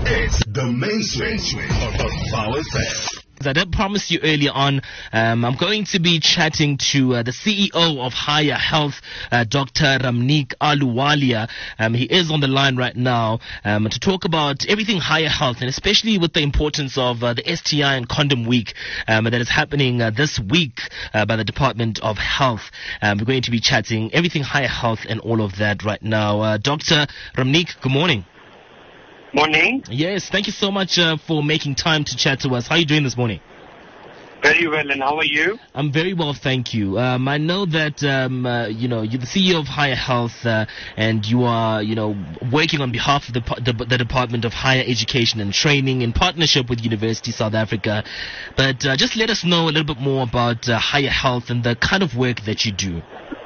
It's the main switch of Power FM. I did promise you earlier on, I'm going to be chatting to the CEO of Higher Health, Dr. Ramneek Ahluwalia. He is on the line right now to talk about everything Higher Health, and especially with the importance of the STI and Condom Week that is happening this week by the Department of Health. We're going to be chatting everything Higher Health and all of that right now. Dr. Ramneek, good morning. Morning. Yes, thank you so much for making time to chat to us. How are you doing this morning? Very well, and how are you? I'm very well, thank you. I know that, you're the CEO of Higher Health, and you are, working on behalf of the Department of Higher Education and Training in partnership with University South Africa. But just let us know a little bit more about Higher Health and the kind of work that you do.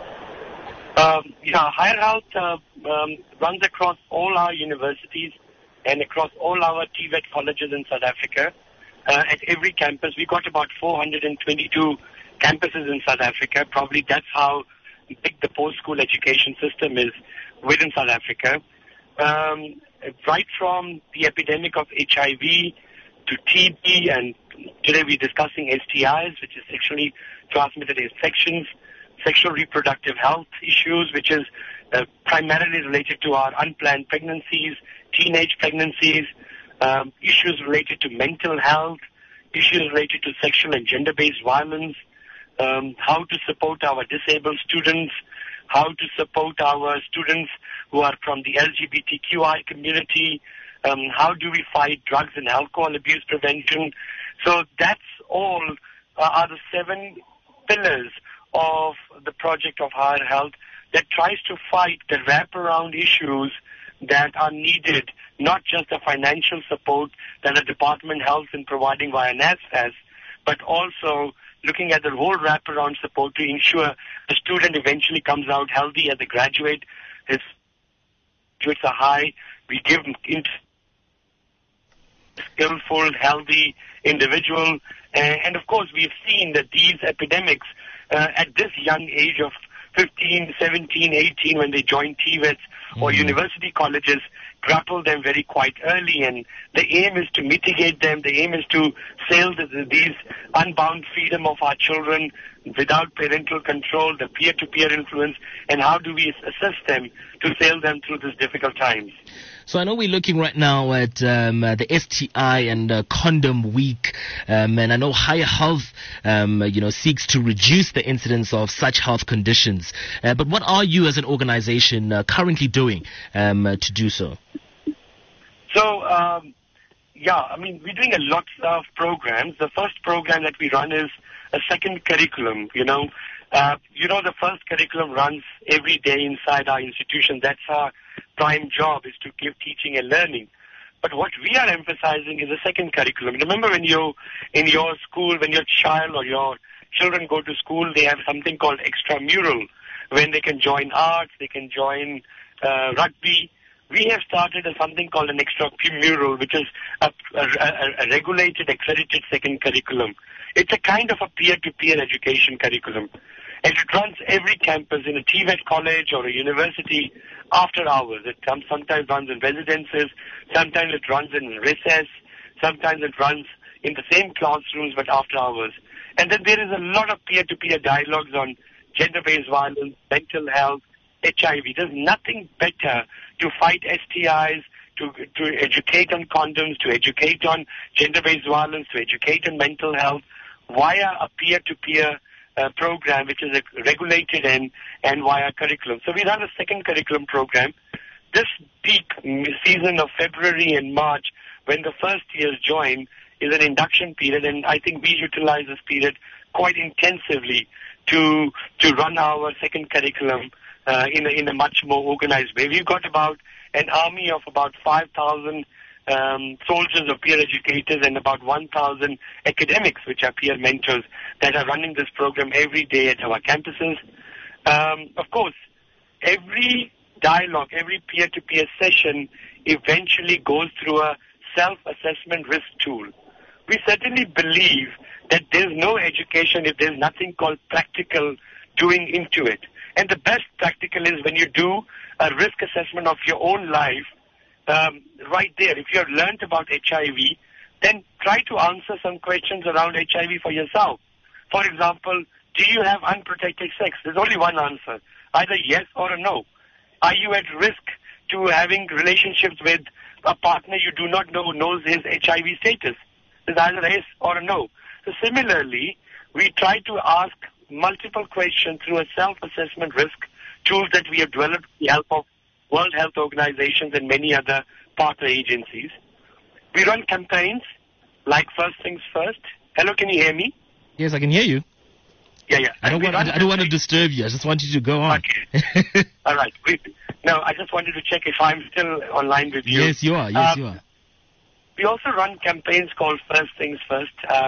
Higher Health runs across all our universities and across all our TVET colleges in South Africa. At every campus, we got about 422 campuses in South Africa. Probably that's how big the post-school education system is within South Africa. Right from the epidemic of HIV to TB, and today we're discussing STIs, which is sexually transmitted infections, sexual reproductive health issues, which is primarily related to our unplanned pregnancies, teenage pregnancies, issues related to mental health, issues related to sexual and gender-based violence, how to support our disabled students, how to support our students who are from the LGBTQI community, how do we fight drugs and alcohol abuse prevention. So that's all are the 7 pillars of the project of Higher Health that tries to fight the wraparound issues that are needed, not just the financial support that the Department of Health is providing via NSFAS, but also looking at the whole wraparound support to ensure the student eventually comes out healthy as a graduate. His grades are high. We give him skillful, healthy individual. And of course, we've seen that these epidemics at this young age of 15, 17, 18, when they join TVETs or university colleges, grapple them very quite early, and the aim is to mitigate them. The aim is to sail these unbound freedom of our children without parental control, the peer-to-peer influence, and how do we assist them to sail them through these difficult times. So I know we're looking right now at the STI and Condom Week, and I know Higher Health, seeks to reduce the incidence of such health conditions. But what are you as an organization currently doing to do so? So, we're doing a lot of programs. The first program that we run is a second curriculum, the first curriculum runs every day inside our institution. That's our prime job, is to give teaching and learning. But what we are emphasizing is a second curriculum. Remember when in your school, when your child or your children go to school, they have something called extramural, when they can join arts, they can join rugby. We have started something called an extramural, which is a regulated, accredited second curriculum. It's a kind of a peer-to-peer education curriculum. And it runs every campus in a TVET college or a university after hours. It sometimes runs in residences, sometimes it runs in recess, sometimes it runs in the same classrooms but after hours. And then there is a lot of peer-to-peer dialogues on gender-based violence, mental health, HIV. There's nothing better to fight STIs, to educate on condoms, to educate on gender-based violence, to educate on mental health via a peer-to-peer program, which is regulated and via curriculum. So we run a second curriculum program. This peak season of February and March, when the first years join, is an induction period, and I think we utilize this period quite intensively to run our second curriculum in a much more organized way. We've got about an army of about 5,000 soldiers or peer educators and about 1,000 academics, which are peer mentors, that are running this program every day at our campuses. Of course, every dialogue, every peer-to-peer session eventually goes through a self-assessment risk tool. We certainly believe that there's no education if there's nothing called practical doing into it. And the best practical is when you do a risk assessment of your own life right there. If you have learnt about HIV, then try to answer some questions around HIV for yourself. For example, do you have unprotected sex? There's only one answer, either yes or a no. Are you at risk to having relationships with a partner you do not know knows his HIV status? There's either a yes or a no. So similarly, we try to ask multiple questions through a self-assessment risk tools that we have developed with the help of World Health Organizations and many other partner agencies. We run campaigns like First Things First. Hello, can you hear me? Yes, I can hear you. Yeah. I don't want to disturb you. I just want you to go on. Okay. All right. No, I just wanted to check if I'm still online with you. Yes, you are. Yes, you are. We also run campaigns called First Things First.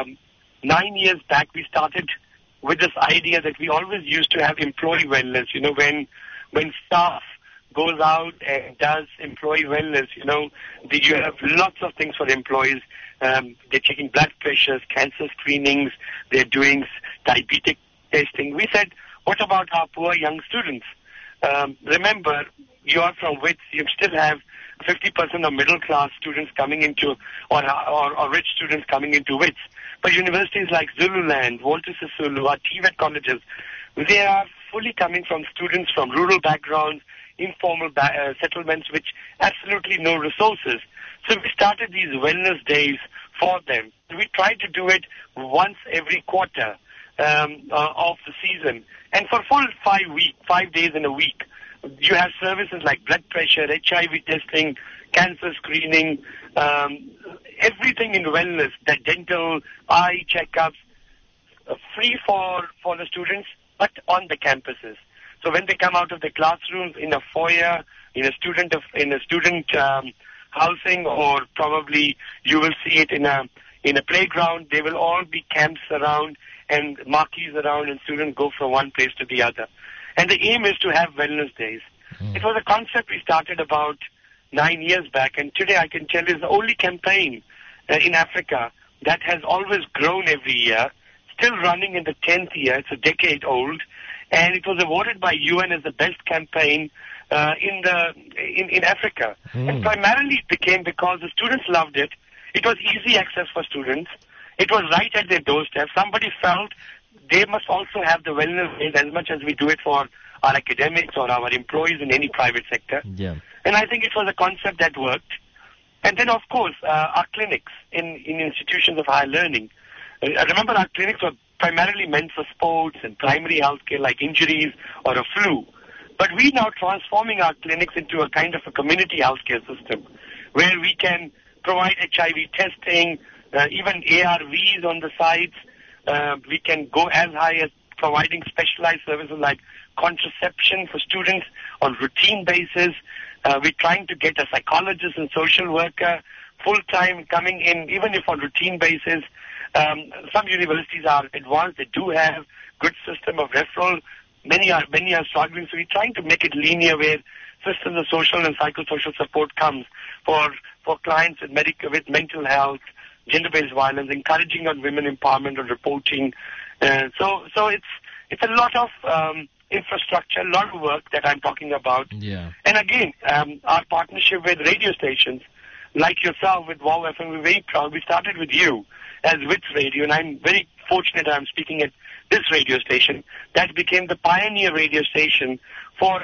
9 years back, we started with this idea that we always used to have employee wellness. You know, when staff goes out and does employee wellness, you have lots of things for employees. They're checking blood pressures, cancer screenings, they're doing diabetic testing. We said, what about our poor young students? Remember, you are from WITS, you still have 50% of middle class students coming into, or rich students coming into WITS. But universities like Zululand, Walter Sisulu, or TVET colleges, they are fully coming from students from rural backgrounds, informal settlements, which absolutely no resources. So we started these wellness days for them. We try to do it once every quarter of the season. And for full 5 days in a week, you have services like blood pressure, HIV testing, cancer screening, everything in wellness, the dental, eye checkups, free for the students, but on the campuses. So when they come out of the classrooms, in a foyer, in a student housing, or probably you will see it in a playground, there will all be camps around and marquees around, and students go from one place to the other. And the aim is to have wellness days. It was a concept we started about 9 years back, and today I can tell you it's the only campaign in Africa that has always grown every year, still running in the 10th year. It's a decade old, and it was awarded by UN as the best campaign in Africa. And primarily it became because the students loved it. It was easy access for students. It was right at their doorstep. Somebody felt they must also have the wellness days as much as we do it for our academics or our employees in any private sector. Yeah. And I think it was a concept that worked. And then, of course, our clinics in institutions of higher learning. I remember our clinics were primarily meant for sports and primary healthcare like injuries or a flu. But we now transforming our clinics into a kind of a community healthcare system where we can provide HIV testing, even ARVs on the sites. We can go as high as providing specialized services like contraception for students on routine basis. We're trying to get a psychologist and social worker full-time coming in, even if on routine basis. Some universities are advanced. They do have good system of referral. Many are struggling. So we're trying to make it linear where systems of social and psychosocial support comes for clients with mental health, gender-based violence, encouraging on women empowerment and reporting. So it's a lot of infrastructure, a lot of work that I'm talking about. Yeah. And again, our partnership with radio stations like yourself with WOW FM, we're very proud. We started with you as WITS Radio, and I'm very fortunate I'm speaking at this radio station. That became the pioneer radio station for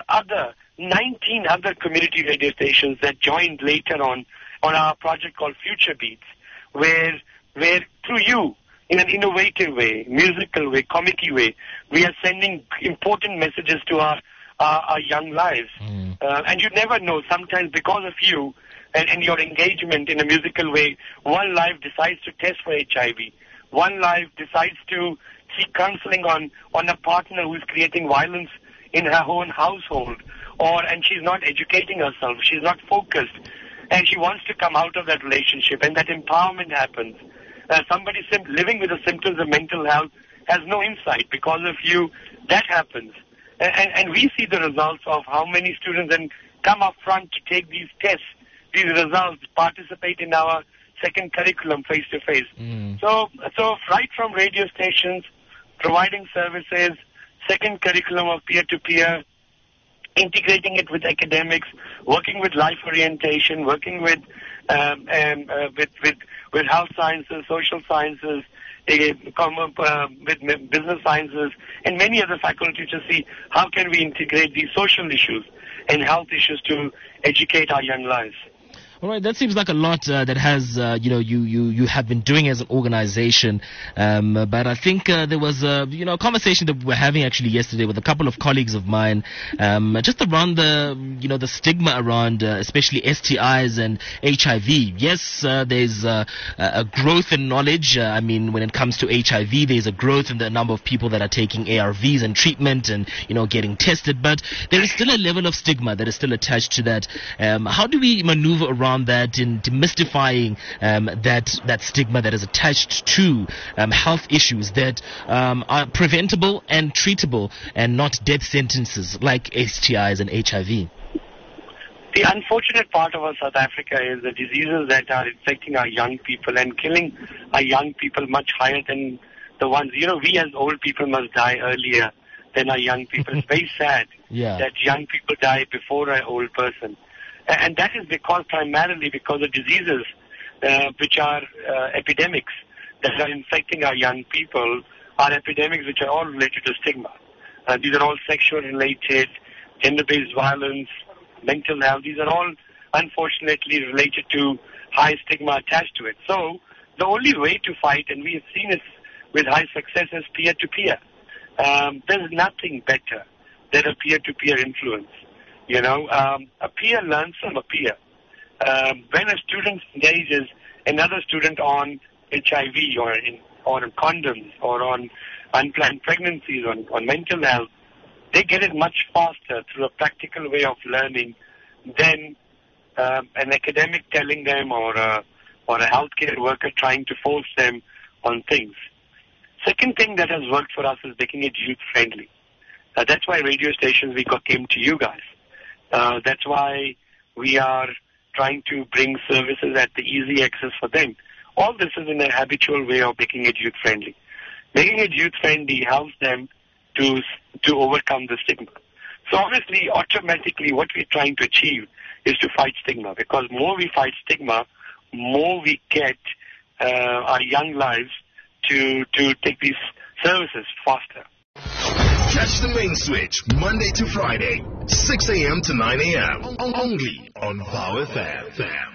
19 other community radio stations that joined later on our project called Future Beats, where through you, in an innovative way, musical way, comic-y way, we are sending important messages to our young lives. And you never know, sometimes because of you and your engagement in a musical way, one life decides to test for HIV. One life decides to seek counseling on a partner who is creating violence in her own household, and she's not educating herself, she's not focused, and she wants to come out of that relationship, and that empowerment happens. Somebody living with the symptoms of mental health has no insight. Because of you, that happens. And we see the results of how many students then come up front to take these tests, these results, participate in our second curriculum face-to-face. So right from radio stations, providing services, second curriculum of peer-to-peer, integrating it with academics, working with life orientation, working with health sciences, social sciences, with business sciences, and many other faculties to see how can we integrate these social issues and health issues to educate our young lives. All right, that seems like a lot that has, you have been doing as an organization. But I think there was a conversation that we were having actually yesterday with a couple of colleagues of mine, just around the stigma around, especially STIs and HIV. Yes, there's a growth in knowledge. I mean, when it comes to HIV, there's a growth in the number of people that are taking ARVs and treatment and, getting tested. But there is still a level of stigma that is still attached to that. How do we maneuver around that in demystifying that stigma that is attached to health issues that are preventable and treatable and not death sentences like STIs and HIV? The unfortunate part of our South Africa is the diseases that are infecting our young people and killing our young people much higher than the ones, we as old people must die earlier than our young people. It's very sad that young people die before an old person. And that is primarily because of diseases which are epidemics that are infecting our young people are epidemics which are all related to stigma. These are all sexual related, gender-based violence, mental health. These are all unfortunately related to high stigma attached to it. So the only way to fight, and we have seen it with high success, is peer-to-peer. There's nothing better than a peer-to-peer influence. A peer learns from a peer. When a student engages another student on HIV or on condoms or on unplanned pregnancies, on mental health, they get it much faster through a practical way of learning than an academic telling them or a healthcare worker trying to force them on things. Second thing that has worked for us is making it youth-friendly. That's why radio stations came to you guys. That's why we are trying to bring services at the easy access for them. All this is in a habitual way of making it youth-friendly. Making it youth-friendly helps them to overcome the stigma. So obviously, automatically, what we're trying to achieve is to fight stigma, because more we fight stigma, more we get our young lives to take these services faster. Catch the Main Switch Monday to Friday, 6 a.m. to 9 a.m. Only on Power FM.